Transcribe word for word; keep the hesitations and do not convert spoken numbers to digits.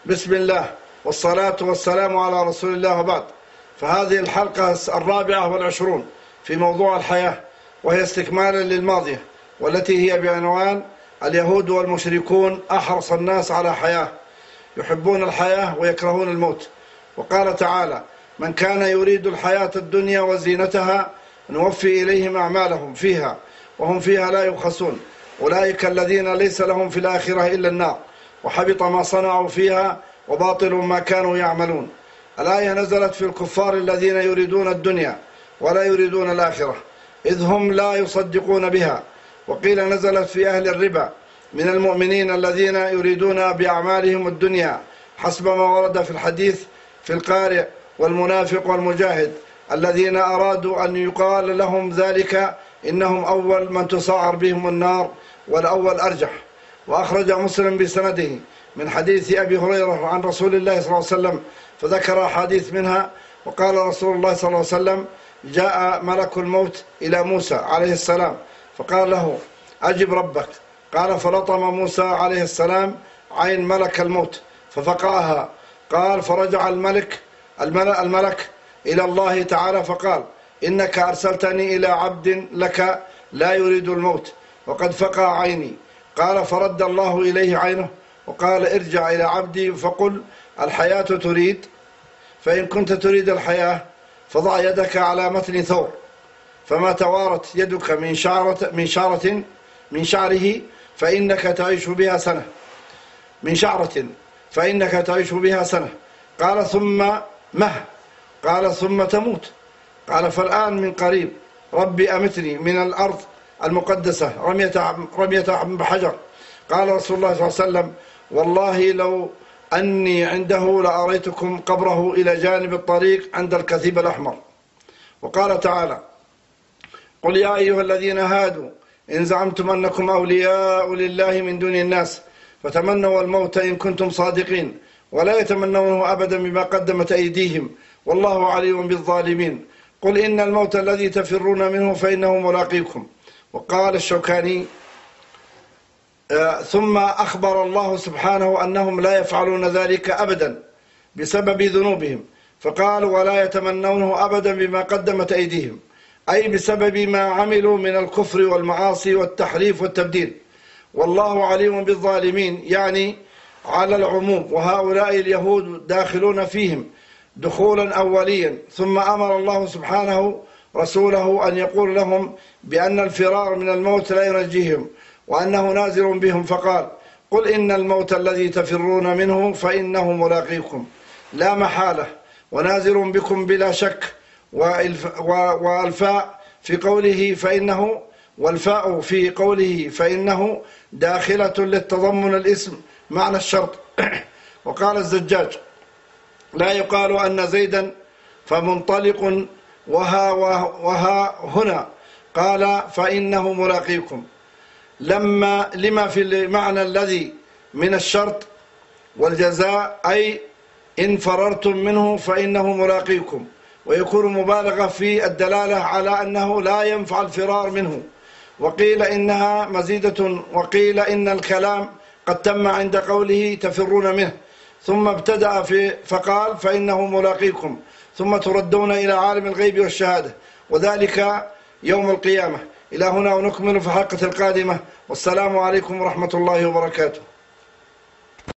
بسم الله والصلاة والسلام على رسول الله وبعد. فهذه الحلقة الرابعة والعشرون في موضوع الحياة، وهي استكمالا للماضية، والتي هي بعنوان اليهود والمشركون أحرص الناس على حياة، يحبون الحياة ويكرهون الموت. وقال تعالى: من كان يريد الحياة الدنيا وزينتها نوفي إليهم أعمالهم فيها وهم فيها لا يبخسون، أولئك الذين ليس لهم في الآخرة إلا النار وحبط ما صنعوا فيها وباطل ما كانوا يعملون. الآية نزلت في الكفار الذين يريدون الدنيا ولا يريدون الآخرة، إذ هم لا يصدقون بها. وقيل نزلت في أهل الربا من المؤمنين الذين يريدون بأعمالهم الدنيا، حسب ما ورد في الحديث في القارئ والمنافق والمجاهد الذين أرادوا أن يقال لهم ذلك إنهم أول من تسعر بهم النار، والأول أرجح. وأخرج مسلم بسنده من حديث أبي هريرة عن رسول الله صلى الله عليه وسلم، فذكر حديث منها. وقال رسول الله صلى الله عليه وسلم: جاء ملك الموت إلى موسى عليه السلام فقال له: أجب ربك. قال: فلطم موسى عليه السلام عين ملك الموت ففقعها. قال: فرجع الملك الملك إلى الله تعالى فقال: إنك أرسلتني إلى عبد لك لا يريد الموت وقد فقع عيني. قال: فرد الله إليه عينه وقال: ارجع إلى عبدي فقل: الحياة تريد؟ فإن كنت تريد الحياة فضع يدك على متن ثور، فما توارت يدك من شعرة من شعرة من شعره فإنك تعيش بها سنة من شعرة فإنك تعيش بها سنة. قال: ثم مه؟ قال: ثم تموت. قال: فالآن من قريب ربي أمتني من الأرض المقدسة رمية رمية بحجر. قال رسول الله صلى الله عليه وسلم: والله لو أني عنده لأريتكم قبره إلى جانب الطريق عند الكثيب الأحمر. وقال تعالى: قل يا أيها الذين هادوا إن زعمتم أنكم أولياء لله من دون الناس فتمنوا الموت إن كنتم صادقين ولا يتمنونه أبدا بما قدمت أيديهم والله عليم بالظالمين. قل إن الموت الذي تفرون منه فإنه ملاقيكم. وقال الشوكاني: آه ثم أخبر الله سبحانه أنهم لا يفعلون ذلك أبدا بسبب ذنوبهم، فقال: ولا يتمنونه أبدا بما قدمت أيديهم، أي بسبب ما عملوا من الكفر والمعاصي والتحريف والتبديل. والله عليم بالظالمين، يعني على العموم، وهؤلاء اليهود داخلون فيهم دخولا أوليا. ثم أمر الله سبحانه رسوله أن يقول لهم بأن الفرار من الموت لا ينجيهم وأنه نازل بهم، فقال: قل إن الموت الذي تفرون منه فإنه ملاقيكم لا محالة ونازل بكم بلا شك. والفاء في قوله فإنه والفاء في قوله فإنه داخلة للتضمن الاسم معنى الشرط. وقال الزجاج: لا يقال أن زيدا فمنطلق وها, وها هنا، قال: فإنه ملاقيكم لما لما في المعنى الذي من الشرط والجزاء، أي إن فررتم منه فإنه ملاقيكم، ويكون مبالغة في الدلالة على أنه لا ينفع الفرار منه. وقيل إنها مزيدة، وقيل إن الكلام قد تم عند قوله تفرون منه، ثم ابتدأ في فقال: فإنه ملاقيكم، ثم تردون إلى عالم الغيب والشهادة وذلك يوم القيامة. إلى هنا ونكمل في الحلقة القادمة، والسلام عليكم ورحمة الله وبركاته.